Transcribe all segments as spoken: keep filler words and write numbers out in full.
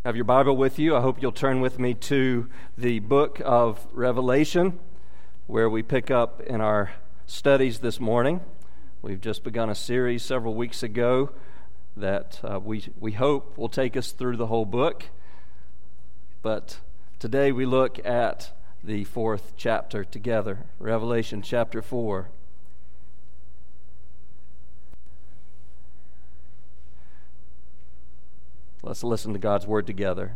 have your Bible with you, I hope you'll turn with me to the book of Revelation, where we pick up in our studies this morning. We've just begun a series several weeks ago that uh, we we hope will take us through the whole book. But today we look at the fourth chapter together, Revelation chapter four. Let's listen to God's word together.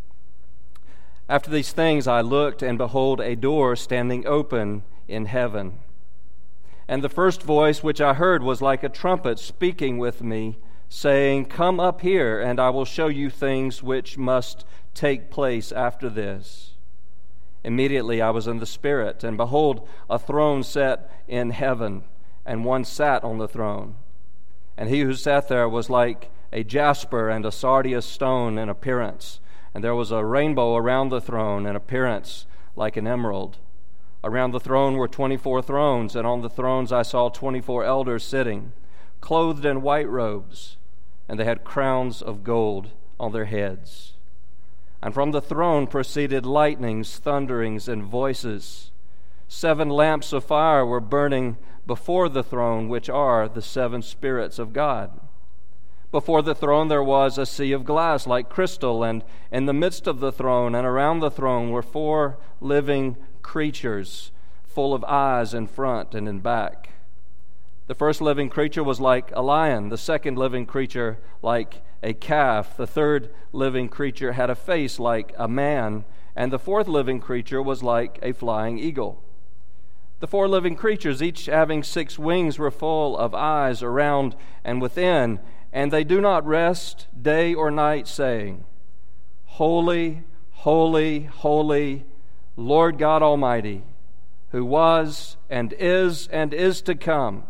After these things I looked, and behold, a door standing open in heaven. And the first voice which I heard was like a trumpet speaking with me, saying, Come up here, and I will show you things which must take place after this. Immediately I was in the Spirit, and behold, a throne set in heaven, and one sat on the throne. And he who sat there was like a jasper and a sardius stone in appearance, and there was a rainbow around the throne in appearance like an emerald. Around the throne were twenty-four thrones, and on the thrones I saw twenty-four elders sitting, clothed in white robes, and they had crowns of gold on their heads. And from the throne proceeded lightnings, thunderings, and voices. Seven lamps of fire were burning before the throne, which are the seven spirits of God. Before the throne there was a sea of glass like crystal, and in the midst of the throne and around the throne were four living creatures, full of eyes in front and in back. The first living creature was like a lion, the second living creature like a calf, the third living creature had a face like a man, and the fourth living creature was like a flying eagle. The four living creatures, each having six wings, were full of eyes around and within, and they do not rest day or night, saying, Holy, holy, holy, Lord God Almighty, who was and is and is to come.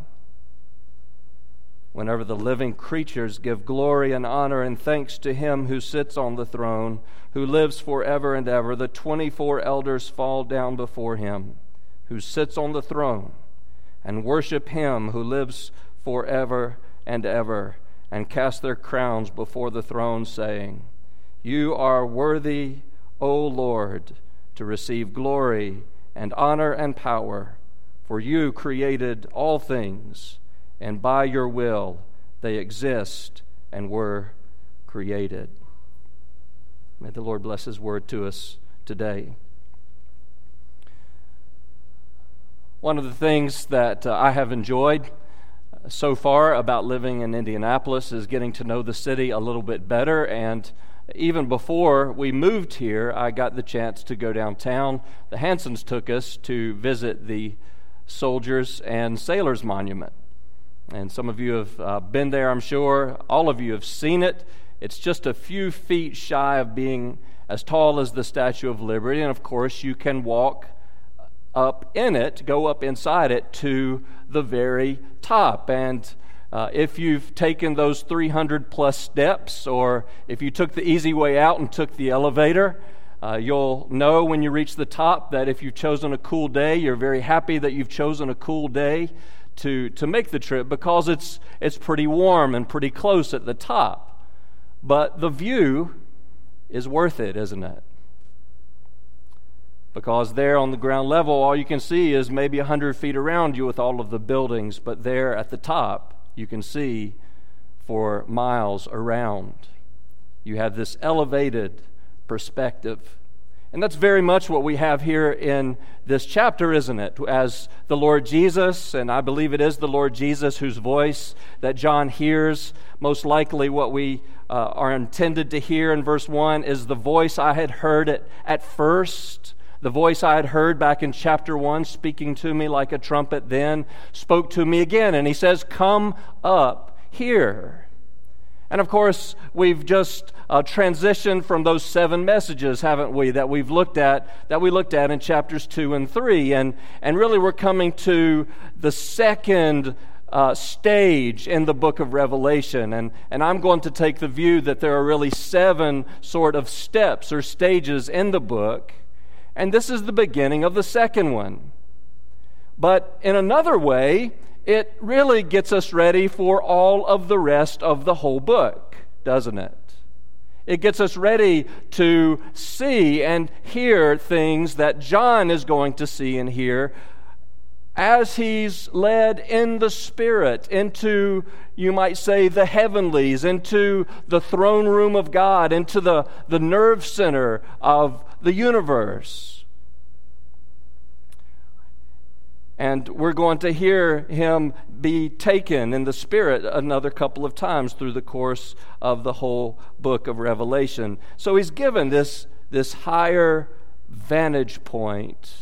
Whenever the living creatures give glory and honor and thanks to him who sits on the throne, who lives forever and ever, the twenty-four elders fall down before him who sits on the throne and worship him who lives forever and ever, and cast their crowns before the throne, saying, You are worthy, O Lord, to receive glory and honor and power, for you created all things, and by your will they exist and were created. May the Lord bless his word to us today. One of the things that uh, I have enjoyed so far about living in Indianapolis is getting to know the city a little bit better, and even before we moved here, I got the chance to go downtown. The Hansons took us to visit the Soldiers and Sailors Monument, and some of you have uh, been there, I'm sure. All of you have seen it. It's just a few feet shy of being as tall as the Statue of Liberty, and of course you can walk up in it, go up inside it to the very top. And uh, if you've taken those three hundred plus steps, or if you took the easy way out and took the elevator, uh, you'll know when you reach the top that if you've chosen a cool day, you're very happy that you've chosen a cool day to, to make the trip, because it's it's pretty warm and pretty close at the top. But the view is worth it, isn't it? Because there on the ground level, all you can see is maybe one hundred feet around you with all of the buildings, but there at the top, you can see for miles around. You have this elevated perspective. And that's very much what we have here in this chapter, isn't it? As the Lord Jesus, and I believe it is the Lord Jesus whose voice that John hears, most likely what we uh, are intended to hear in verse one is the voice I had heard it at first. The voice I had heard back in chapter one, speaking to me like a trumpet, then spoke to me again. And he says, Come up here. And of course, we've just uh, transitioned from those seven messages, haven't we, that we've looked at, that we looked at in chapters two and three. And, and really we're coming to the second uh, stage in the book of Revelation. And, and I'm going to take the view that there are really seven sort of steps or stages in the book. And this is the beginning of the second one. But in another way, it really gets us ready for all of the rest of the whole book, doesn't it? It gets us ready to see and hear things that John is going to see and hear as he's led in the Spirit into, you might say, the heavenlies, into the throne room of God, into the, the nerve center of the universe. And we're going to hear him be taken in the Spirit another couple of times through the course of the whole book of Revelation. So he's given this, this higher vantage point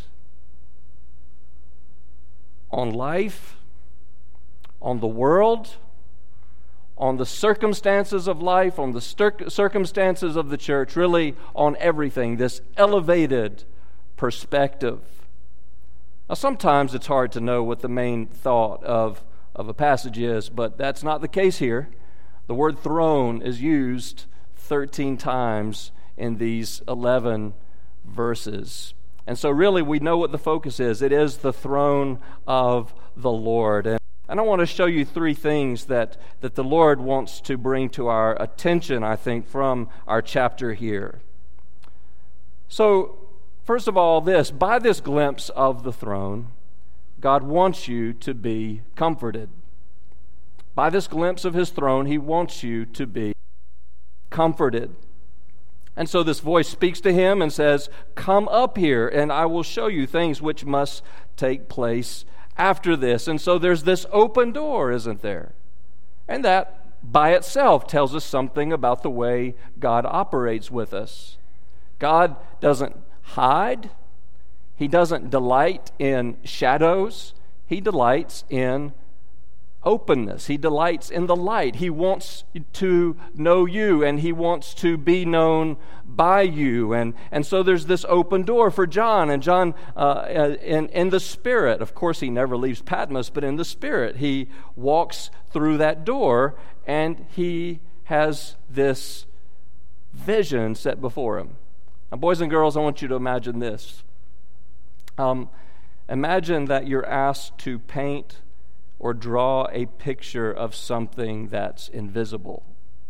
on life, on the world, on the circumstances of life, on the cir- circumstances of the church, really on everything, this elevated perspective. Now, sometimes it's hard to know what the main thought of, of a passage is, but that's not the case here. The word throne is used thirteen times in these eleven verses. And so really we know what the focus is. It is the throne of the Lord. And, and I want to show you three things that, that the Lord wants to bring to our attention, I think, from our chapter here. So, first of all, this, by this glimpse of the throne, God wants you to be comforted. By this glimpse of his throne, he wants you to be comforted. And so this voice speaks to him and says, "Come up here, and I will show you things which must take place after this." And so there's this open door, isn't there? And that by itself tells us something about the way God operates with us. God doesn't hide. He doesn't delight in shadows. He delights in openness. He delights in the light. He wants to know you, and he wants to be known by you. And, and so there's this open door for John. And John, uh, in, in the Spirit, of course he never leaves Patmos, but in the Spirit, he walks through that door, and he has this vision set before him. Now, boys and girls, I want you to imagine this. Um, imagine that you're asked to paint or draw a picture of something that's invisible.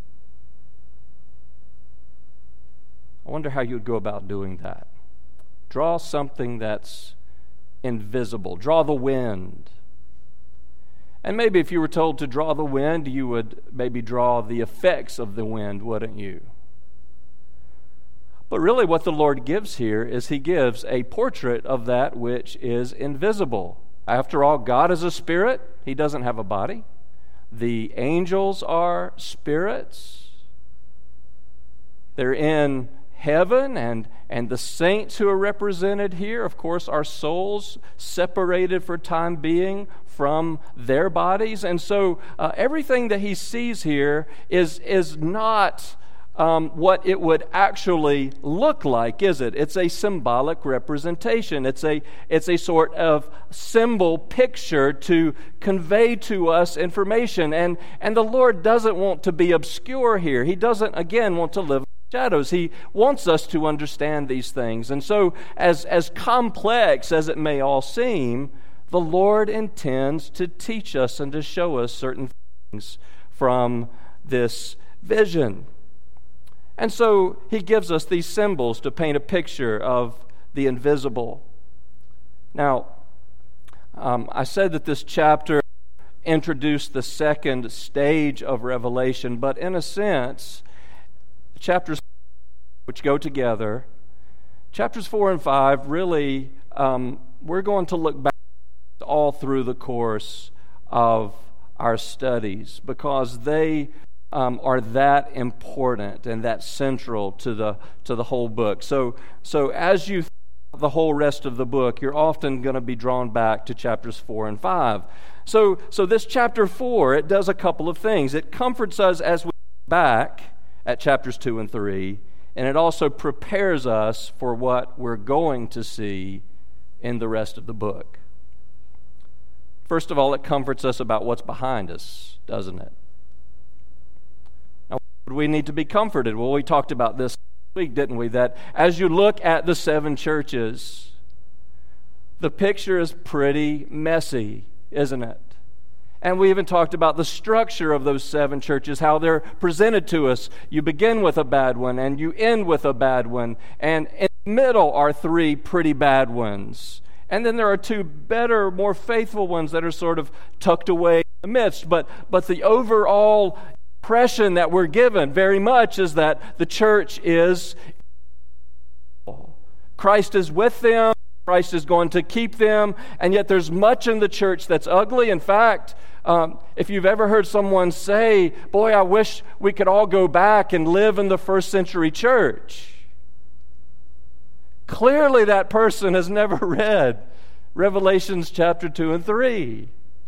I wonder how you would go about doing that. Draw something that's invisible. Draw the wind. And maybe if you were told to draw the wind, you would maybe draw the effects of the wind, wouldn't you? But really what the Lord gives here is he gives a portrait of that which is invisible. After all, God is a spirit. He doesn't have a body. The angels are spirits. They're in heaven, and, and the saints who are represented here, of course, are souls separated for time being from their bodies. And so uh, everything that he sees here is, is not Um, what it would actually look like, is it? It's a symbolic representation. It's a, it's a sort of symbol picture to convey to us information. And, and the Lord doesn't want to be obscure here. He doesn't, again, want to live in shadows. He wants us to understand these things. And so, as, as complex as it may all seem, the Lord intends to teach us and to show us certain things from this vision. And so he gives us these symbols to paint a picture of the invisible. Now, um, I said that this chapter introduced the second stage of Revelation, but in a sense, chapters which go together, chapters four and five really, um, we're going to look back all through the course of our studies because they Um, are that important and that central to the to the whole book. So, so as you think the whole rest of the book, you're often going to be drawn back to chapters four and five. So, so this chapter four, it does a couple of things. It comforts us as we look back at chapters two and three, and it also prepares us for what we're going to see in the rest of the book. First of all, it comforts us about what's behind us, doesn't it? We need to be comforted. Well, we talked about this last week, didn't we? That as you look at the seven churches, the picture is pretty messy, isn't it? And we even talked about the structure of those seven churches, how they're presented to us. You begin with a bad one, and you end with a bad one. And in the middle are three pretty bad ones. And then there are two better, more faithful ones that are sort of tucked away in the midst. But, but the overall impression that we're given very much is that the church is Christ is with them. Christ is going to keep them, and yet there's much in the church that's ugly. In fact, um, if you've ever heard someone say, boy, I wish we could all go back and live in the first century church, clearly that person has never read Revelations chapter two and three.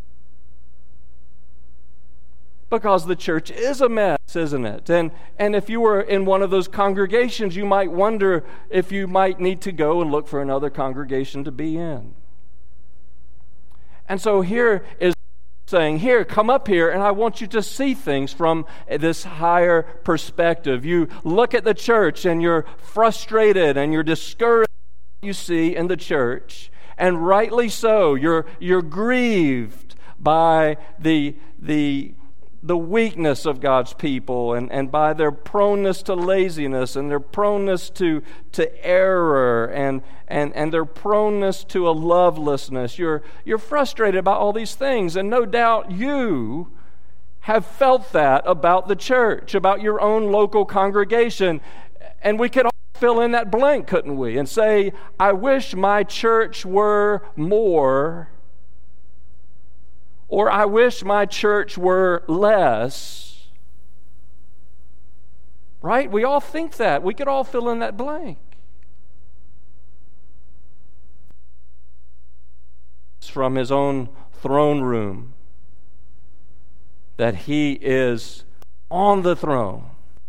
Because the church is a mess, isn't it? And and if you were in one of those congregations, you might wonder if you might need to go and look for another congregation to be in. And so here is saying, here, come up here, and I want you to see things from this higher perspective. You look at the church, and you're frustrated, and you're discouraged by what you see in the church, and rightly so. You're you're grieved by the the the weakness of God's people, and, and by their proneness to laziness, and their proneness to, to error, and, and, and their proneness to a lovelessness. You're, you're frustrated about all these things, and no doubt you have felt that about the church, about your own local congregation. And we could all fill in that blank, couldn't we? And say, I wish my church were more, or I wish my church were less. Right? We all think that. We could all fill in that blank. From his own throne room, that he is on the throne.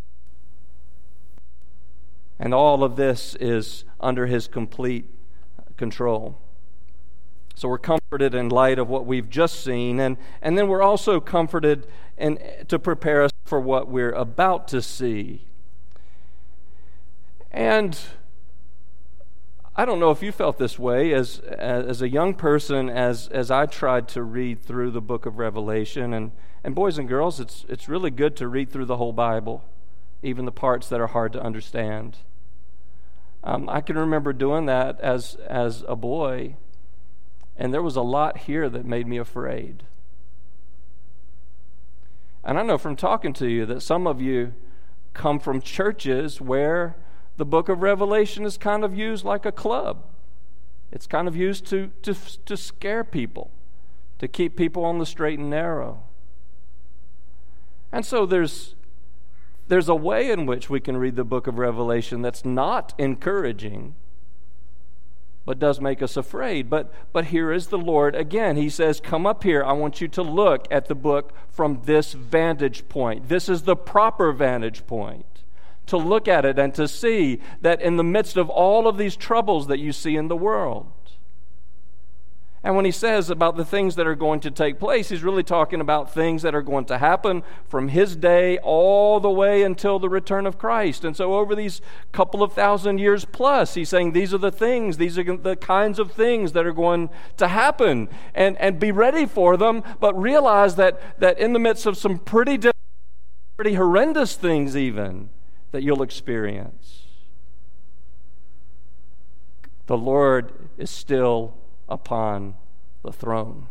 And all of this is under his complete control. So we're comforted in light of what we've just seen, and, and then we're also comforted in, to prepare us for what we're about to see. And I don't know if you felt this way as as a young person, as as I tried to read through the book of Revelation. And, and boys and girls, it's it's really good to read through the whole Bible, even the parts that are hard to understand. Um, I can remember doing that as as a boy. And there was a lot here that made me afraid. And I know from talking to you that some of you come from churches where the book of Revelation is kind of used like a club. It's kind of used to, to, to scare people, to keep people on the straight and narrow. And so there's, there's a way in which we can read the book of Revelation that's not encouraging, but does make us afraid. But but here is the Lord again. He says, come up here. I want you to look at the book from this vantage point. This is the proper vantage point. To look at it and to see that in the midst of all of these troubles that you see in the world. And when he says about the things that are going to take place, he's really talking about things that are going to happen from his day all the way until the return of Christ. And so over these couple of thousand years plus, he's saying these are the things, these are the kinds of things that are going to happen. And, and be ready for them, but realize that, that in the midst of some pretty, pretty horrendous things even, that you'll experience, the Lord is still upon the throne.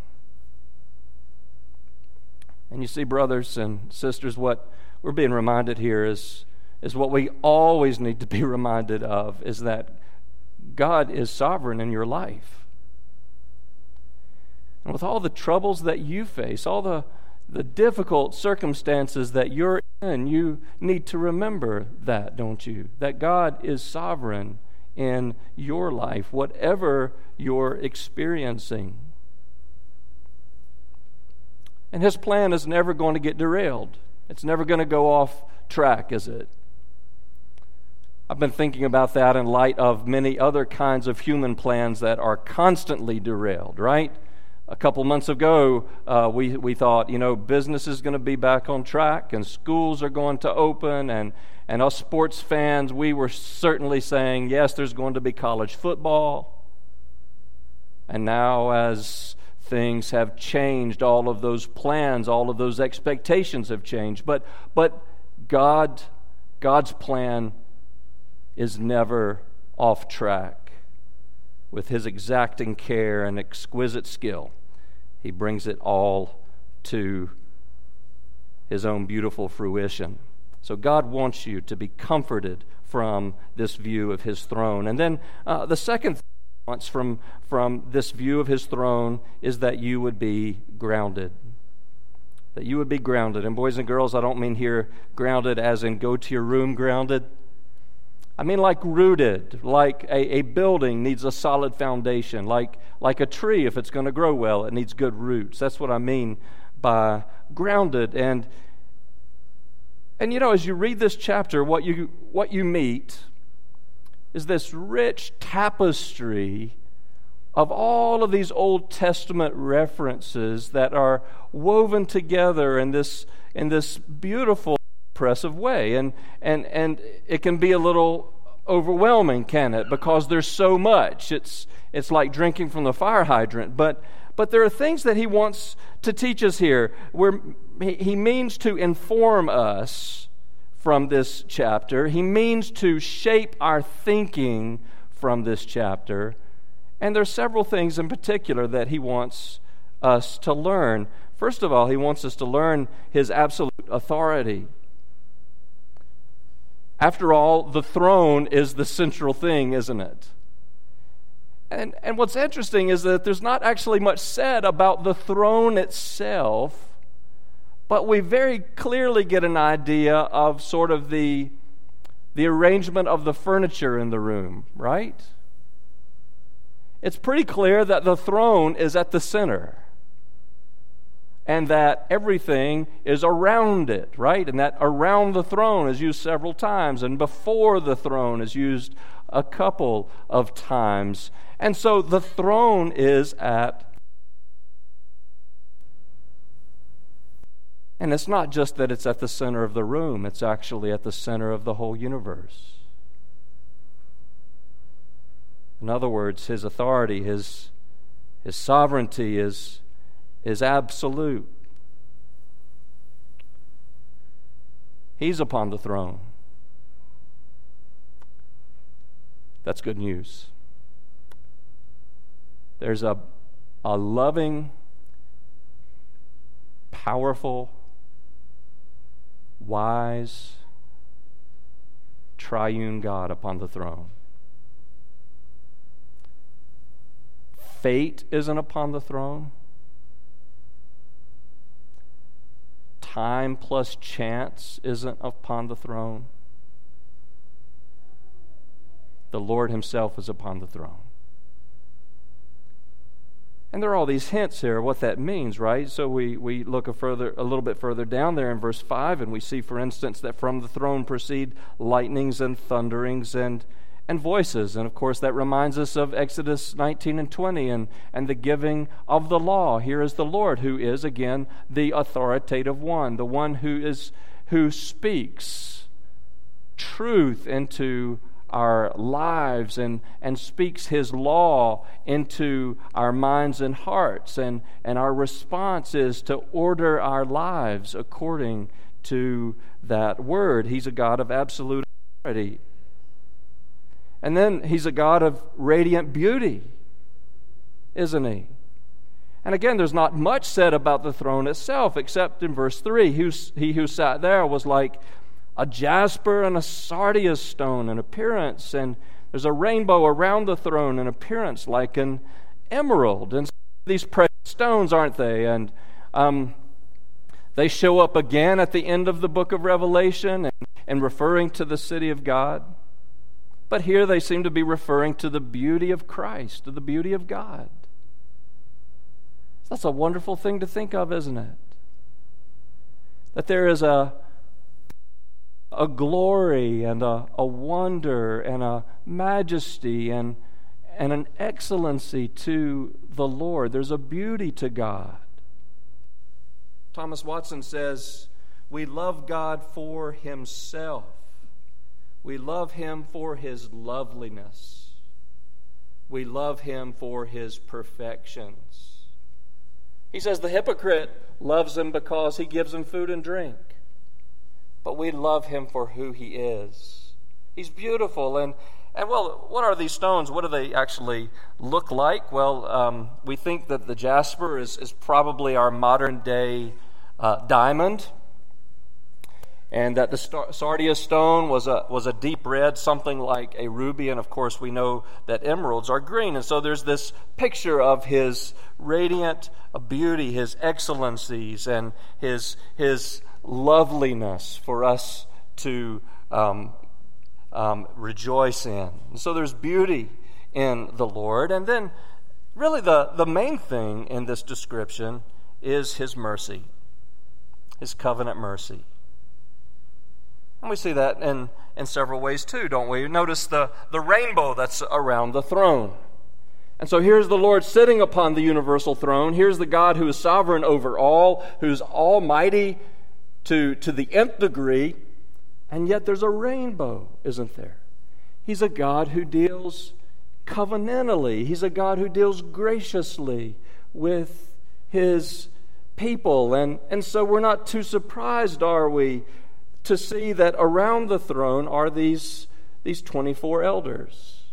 And you see, brothers and sisters, what we're being reminded here is, is what we always need to be reminded of, is that God is sovereign in your life. And with all the troubles that you face, all the, the difficult circumstances that you're in, you need to remember that, don't you? That God is sovereign in your life, whatever you're experiencing. And his plan is never going to get derailed. It's never going to go off track, is it? I've been thinking about that in light of many other kinds of human plans that are constantly derailed, right? A couple months ago, uh, we, we thought, you know, business is going to be back on track, and schools are going to open, and And us sports fans, we were certainly saying, yes, there's going to be college football. And now as things have changed, all of those plans, all of those expectations have changed. But but God, God's plan is never off track. With His exacting care and exquisite skill, He brings it all to His own beautiful fruition. So God wants you to be comforted from this view of His throne. And then uh, the second thing He wants from, from this view of His throne is that you would be grounded. That you would be grounded. And boys and girls, I don't mean here grounded as in go to your room grounded. I mean like rooted, like a, a building needs a solid foundation, like, like a tree, if it's going to grow well, it needs good roots. That's what I mean by grounded. And And you know, as you read this chapter, what you what you meet is this rich tapestry of all of these Old Testament references that are woven together in this in this beautiful, impressive way. And and and it can be a little overwhelming, can it? Because there's so much. It's it's like drinking from the fire hydrant. But but there are things that he wants to teach us here, where he means to inform us from this chapter. He means to shape our thinking from this chapter. And there's several things in particular that he wants us to learn. First of all, he wants us to learn his absolute authority. After all, the throne is the central thing, isn't it? And, and what's interesting is that there's not actually much said about the throne itself, but we very clearly get an idea of sort of the, the arrangement of the furniture in the room, right? It's pretty clear that the throne is at the center and that everything is around it, right? And that around the throne is used several times, and before the throne is used a couple of times. And so the throne is at, and it's not just that it's at the center of the room, it's actually at the center of the whole universe. In other words, his authority, his, his sovereignty is, is absolute. He's upon the throne. That's good news. There's a, a loving, powerful, wise, triune God upon the throne. Fate isn't upon the throne. Time plus chance isn't upon the throne. The Lord himself is upon the throne. And there are all these hints here of what that means, right? So we, we look a further a little bit further down there in verse five, and we see, for instance, that from the throne proceed lightnings and thunderings and and voices. And of course that reminds us of Exodus nineteen and twenty and, and the giving of the law. Here is the Lord, who is again the authoritative one, the one who is who speaks truth into our lives and, and speaks his law into our minds and hearts. And, and our response is to order our lives according to that word. He's a God of absolute authority. And then he's a God of radiant beauty, isn't he? And again, there's not much said about the throne itself, except in verse three. He, he who sat there was like a jasper and a sardius stone in appearance, and there's a rainbow around the throne in appearance like an emerald. And these precious stones, aren't they? And um, they show up again at the end of the book of Revelation and, and referring to the city of God. But here they seem to be referring to the beauty of Christ, to the beauty of God. That's a wonderful thing to think of, isn't it? That there is a a glory and a, a wonder and a majesty and, and an excellency to the Lord. There's a beauty to God. Thomas Watson says, we love God for himself. We love him for his loveliness. We love him for his perfections. He says the hypocrite loves him because he gives him food and drink. But we love him for who he is. He's beautiful. And, and well, what are these stones? What do they actually look like? Well, um, we think that the jasper is, is probably our modern day uh, diamond. And that the sardius stone was a was a deep red, something like a ruby. And of course, we know that emeralds are green. And so there's this picture of his radiant beauty, his excellencies, and his his loveliness for us to um, um, rejoice in. And so there's beauty in the Lord. And then really the, the main thing in this description is his mercy, his covenant mercy. And we see that in, in several ways too, don't we? Notice the, the rainbow that's around the throne. And so here's the Lord sitting upon the universal throne. Here's the God who is sovereign over all, who's almighty to, to the nth degree. And yet there's a rainbow, isn't there? He's a God who deals covenantally. He's a God who deals graciously with his people. And, and so we're not too surprised, are we, to see that around the throne are these, these twenty-four elders.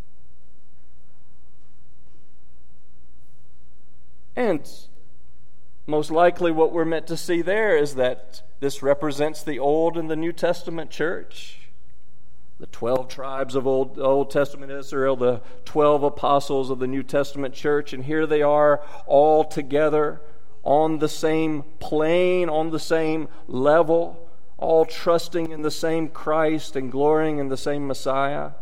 And most likely what we're meant to see there is that this represents the Old and the New Testament church. The twelve tribes of Old, Old Testament Israel, the twelve apostles of the New Testament church, and here they are all together on the same plane, on the same level, all trusting in the same Christ and glorying in the same Messiah.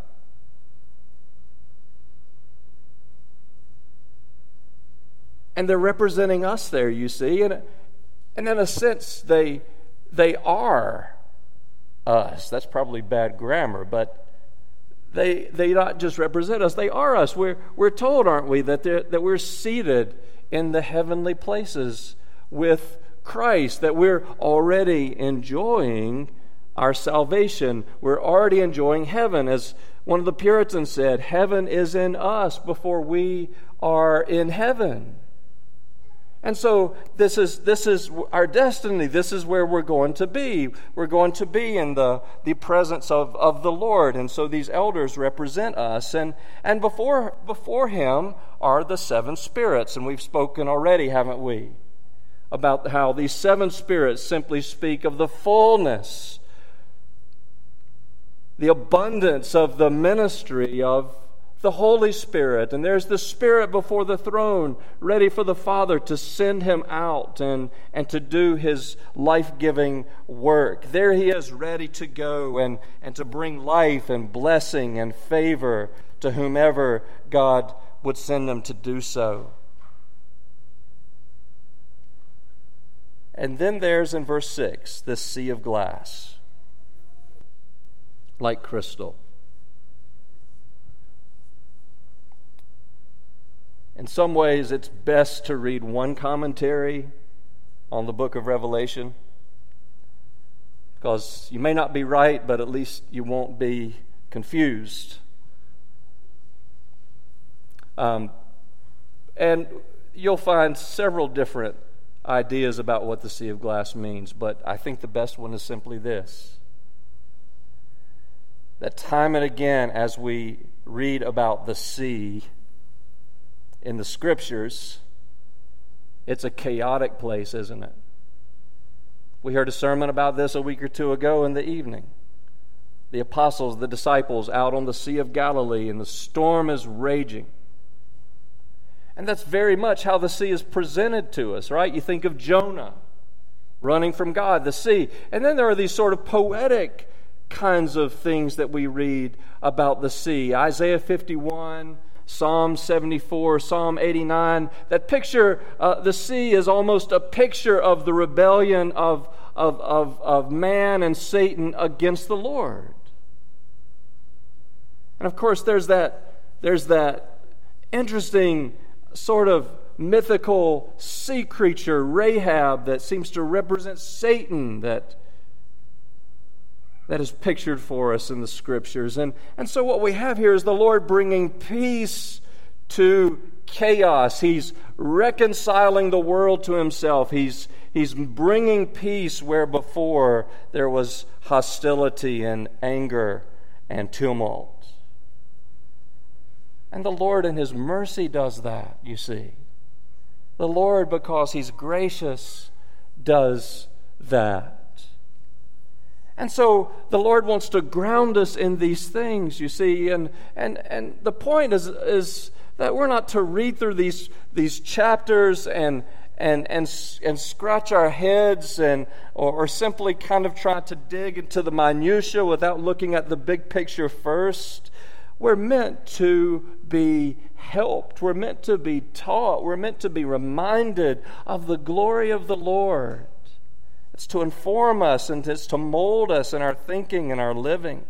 And they're representing us there, you see. And, and in a sense, they, they are us. That's probably bad grammar, but they they not just represent us, they are us. We're, we're told, aren't we, that, that we're seated in the heavenly places with Christ, that we're already enjoying our salvation. We're already enjoying heaven. As one of the Puritans said, heaven is in us before we are in heaven. And so this is this is our destiny. This is where we're going to be. We're going to be in the, the presence of, of the Lord. And so these elders represent us. And, and before, before him are the seven spirits. And we've spoken already, haven't we, about how these seven spirits simply speak of the fullness, the abundance of the ministry of the Holy Spirit. And there's the Spirit before the throne, ready for the Father to send him out and, and to do his life-giving work. There he is, ready to go and, and to bring life and blessing and favor to whomever God would send them to do so. And then there's, in verse six, this sea of glass, like crystal. In some ways, it's best to read one commentary on the book of Revelation, because you may not be right, but at least you won't be confused. Um, and you'll find several different ideas about what the sea of glass means, but I think the best one is simply this: that time and again, as we read about the sea in the Scriptures, it's a chaotic place, isn't it? We heard a sermon about this a week or two ago in the evening. The apostles, the disciples, out on the Sea of Galilee, and the storm is raging. And that's very much how the sea is presented to us, right? You think of Jonah running from God, the sea. And then there are these sort of poetic kinds of things that we read about the sea. Isaiah fifty-one, Psalm seventy-four, Psalm eighty-nine. That picture, uh, the sea is almost a picture of the rebellion of, of, of, of man and Satan against the Lord. And of course, there's that, there's that interesting sort of mythical sea creature, Rahab, that seems to represent Satan, that that is pictured for us in the Scriptures. And, and so what we have here is the Lord bringing peace to chaos. He's reconciling the world to himself. He's, he's bringing peace where before there was hostility and anger and tumult. And the Lord in his mercy does that, you see. The Lord, because he's gracious, does that. And so the Lord wants to ground us in these things, you see. And and, and the point is, is that we're not to read through these, these chapters and and and and scratch our heads and or, or simply kind of try to dig into the minutia without looking at the big picture first. We're meant to be helped. We're meant to be taught. We're meant to be reminded of the glory of the Lord. It's to inform us and it's to mold us in our thinking and our living.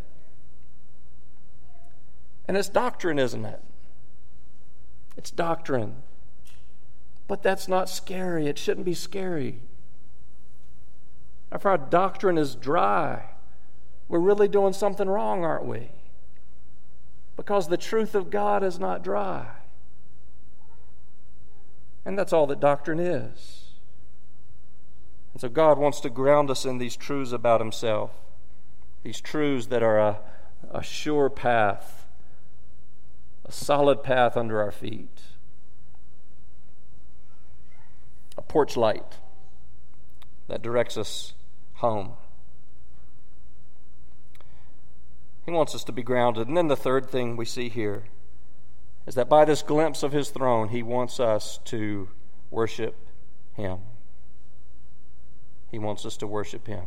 And it's doctrine, isn't it? It's doctrine. But that's not scary. It shouldn't be scary. If our doctrine is dry, we're really doing something wrong, aren't we? Because the truth of God is not dry. And that's all that doctrine is. And so God wants to ground us in these truths about himself, these truths that are a, a sure path, a solid path under our feet, a porch light that directs us home. He wants us to be grounded. And then the third thing we see here is that by this glimpse of his throne, he wants us to worship him. He wants us to worship him.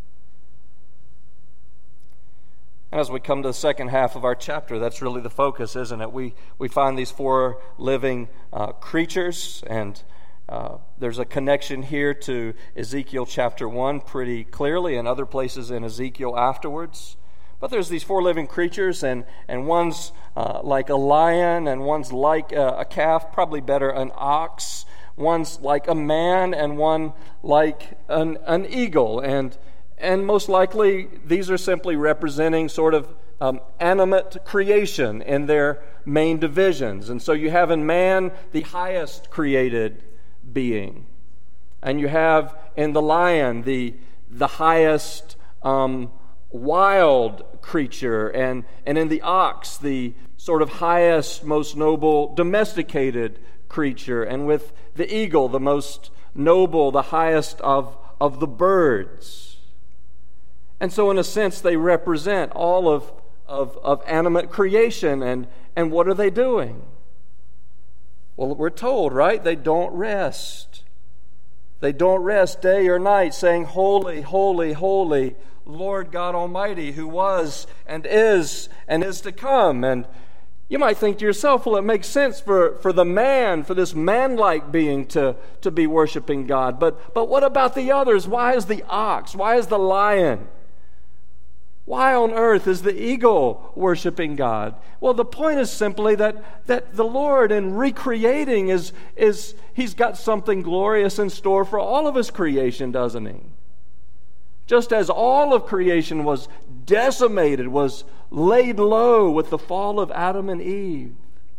And as we come to the second half of our chapter, that's really the focus, isn't it? We we find these four living uh, creatures, and uh, there's a connection here to Ezekiel chapter one pretty clearly, and other places in Ezekiel afterwards. But there's these four living creatures, and, and one's uh, like a lion, and one's like a, a calf, probably better an ox. One's like a man, and one like an, an eagle. And and most likely, these are simply representing sort of um, animate creation in their main divisions. And so you have in man the highest created being. And you have in the lion the, the highest um wild creature, and, and in the ox, the sort of highest, most noble, domesticated creature, and with the eagle, the most noble, the highest of, of the birds. And so in a sense, they represent all of, of, of animate creation, and, and what are they doing? Well, we're told, right? They don't rest. They don't rest day or night, saying, "Holy, holy, holy, Lord God Almighty, who was and is and is to come." And you might think to yourself, well, it makes sense for, for the man, for this man-like being to, to be worshiping God. But, but what about the others? Why is the ox? Why is the lion? Why on earth is the eagle worshiping God? Well, the point is simply that, that the Lord, in recreating, is, is He's got something glorious in store for all of His creation, doesn't He? Just as all of creation was decimated, was laid low with the fall of Adam and Eve.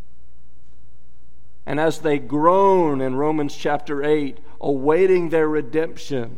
And as they groan in Romans chapter eight, awaiting their redemption,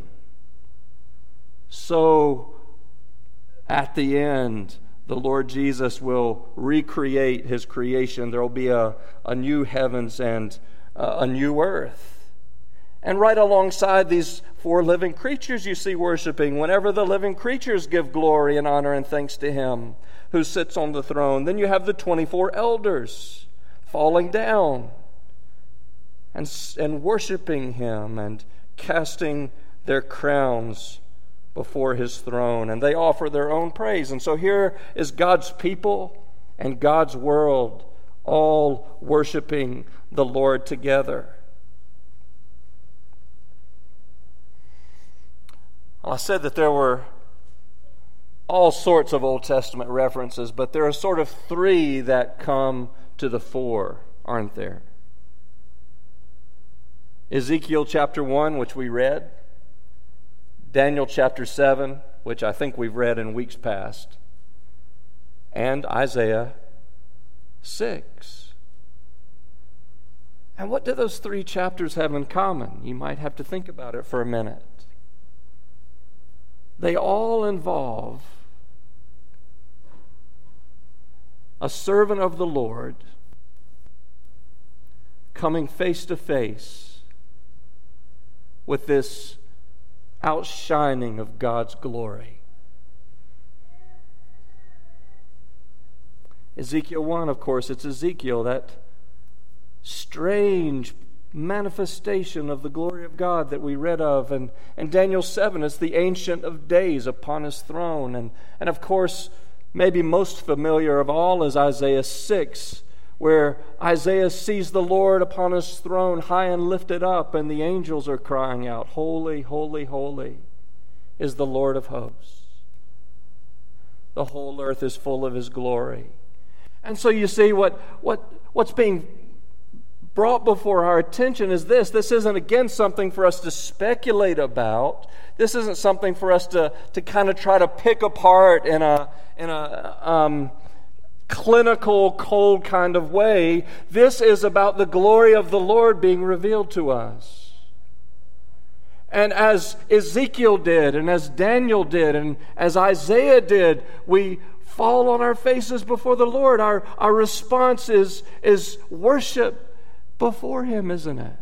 so at the end, the Lord Jesus will recreate His creation. There will be a, a new heavens and a, a new earth. And right alongside these four living creatures you see worshiping, whenever the living creatures give glory and honor and thanks to Him who sits on the throne, then you have the twenty-four elders falling down and, and worshiping Him and casting their crowns before His throne. And they offer their own praise. And so here is God's people and God's world all worshiping the Lord together. I said that there were all sorts of Old Testament references, but there are sort of three that come to the fore, aren't there? Ezekiel chapter one, which we read. Daniel chapter seven, which I think we've read in weeks past. And Isaiah six. And what do those three chapters have in common? You might have to think about it for a minute. They all involve a servant of the Lord coming face to face with this outshining of God's glory. Ezekiel one, of course, it's Ezekiel, that strange manifestation of the glory of God that we read of. And, and Daniel seven is the Ancient of Days upon his throne. And, and of course, maybe most familiar of all is Isaiah six, where Isaiah sees the Lord upon his throne high and lifted up, and the angels are crying out, "Holy, holy, holy is the Lord of hosts. The whole earth is full of his glory." And so you see what, what what's being brought before our attention is this. This isn't, again, something for us to speculate about. This isn't something for us to, to kind of try to pick apart in a, in a um, clinical, cold kind of way. This is about the glory of the Lord being revealed to us. And as Ezekiel did, and as Daniel did, and as Isaiah did, we fall on our faces before the Lord. Our, our response is, is worship before him, isn't it?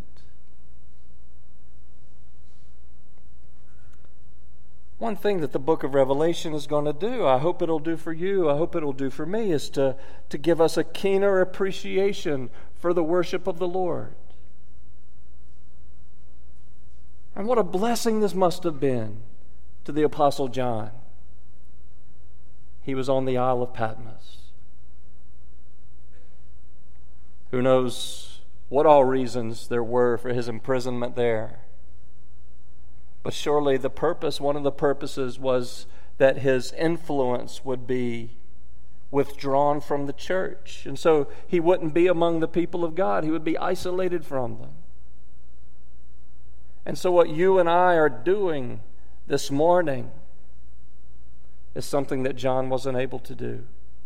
One thing that the book of Revelation is going to do, I hope it'll do for you, I hope it'll do for me, is to, to give us a keener appreciation for the worship of the Lord. And what a blessing this must have been to the Apostle John. He was on the Isle of Patmos. Who knows what all reasons there were for his imprisonment there. But surely the purpose, one of the purposes was that his influence would be withdrawn from the church. And so he wouldn't be among the people of God. He would be isolated from them. And so what you and I are doing this morning is something that John wasn't able to do.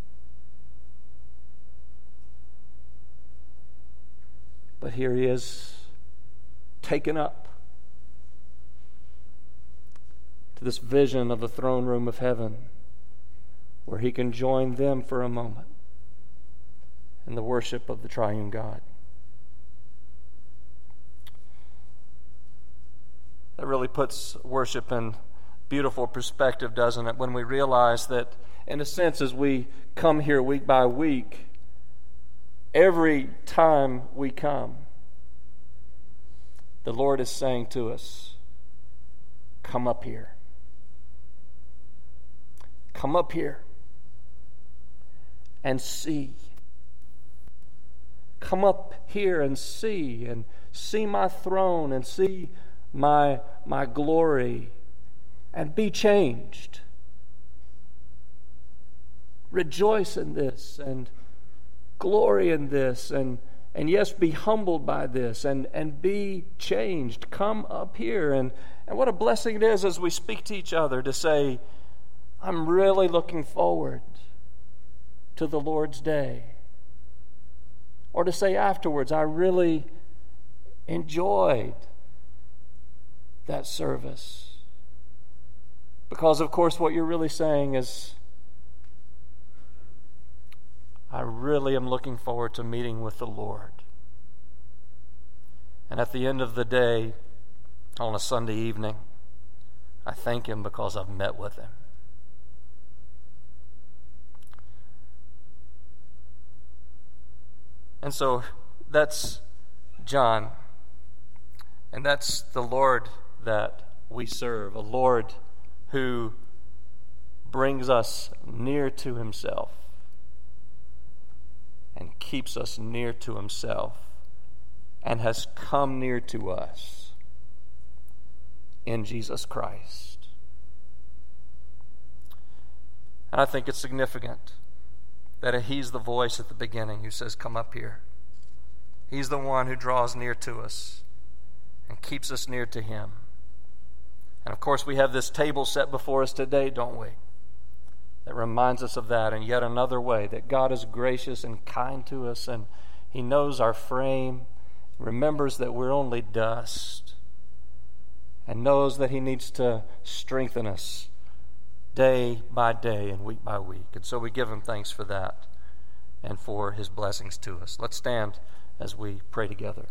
But here he is, taken up to this vision of the throne room of heaven, where he can join them for a moment in the worship of the triune God. That really puts worship in beautiful perspective, doesn't it? When we realize that, in a sense, as we come here week by week, every time we come, the Lord is saying to us, come up here. Come up here and see. Come up here and see, and see my throne, and see my, my glory, and be changed. Rejoice in this, and glory in this, and and yes, be humbled by this, and, and be changed. Come up here. And, and what a blessing it is as we speak to each other to say, I'm really looking forward to the Lord's day. Or to say afterwards, I really enjoyed that service. Because, of course, what you're really saying is, I really am looking forward to meeting with the Lord. And at the end of the day, on a Sunday evening, I thank Him because I've met with Him. And so that's John. And that's the Lord that we serve, a Lord who brings us near to Himself and keeps us near to Himself and has come near to us in Jesus Christ. And I think it's significant that He's the voice at the beginning who says, come up here. He's the one who draws near to us and keeps us near to Him. And of course, we have this table set before us today, don't we? That reminds us of that in yet another way, that God is gracious and kind to us, and He knows our frame, remembers that we're only dust, and knows that he needs to strengthen us day by day and week by week. And so we give him thanks for that and for his blessings to us. Let's stand as we pray together.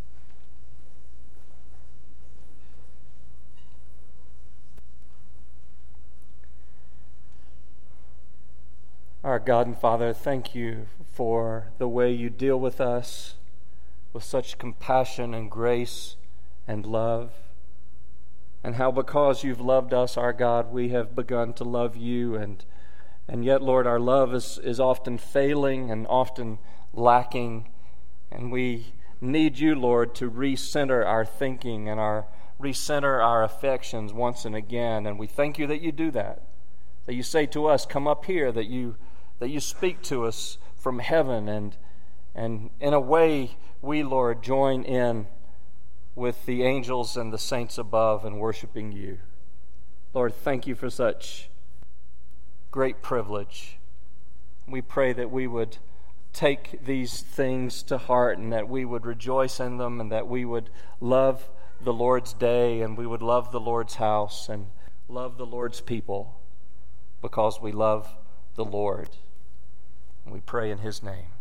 Our God and Father, thank you for the way you deal with us with such compassion and grace and love, and how because you've loved us, our God, we have begun to love you, and and yet, Lord, our love is, is often failing and often lacking, and we need you, Lord, to recenter our thinking and our recenter our affections once and again, and we thank you that you do that, that you say to us, come up here, that you that you speak to us from heaven, and and in a way we, Lord, join in with the angels and the saints above in worshiping you. Lord, thank you for such great privilege. We pray that we would take these things to heart and that we would rejoice in them and that we would love the Lord's day and we would love the Lord's house and love the Lord's people because we love the Lord. And we pray in his name.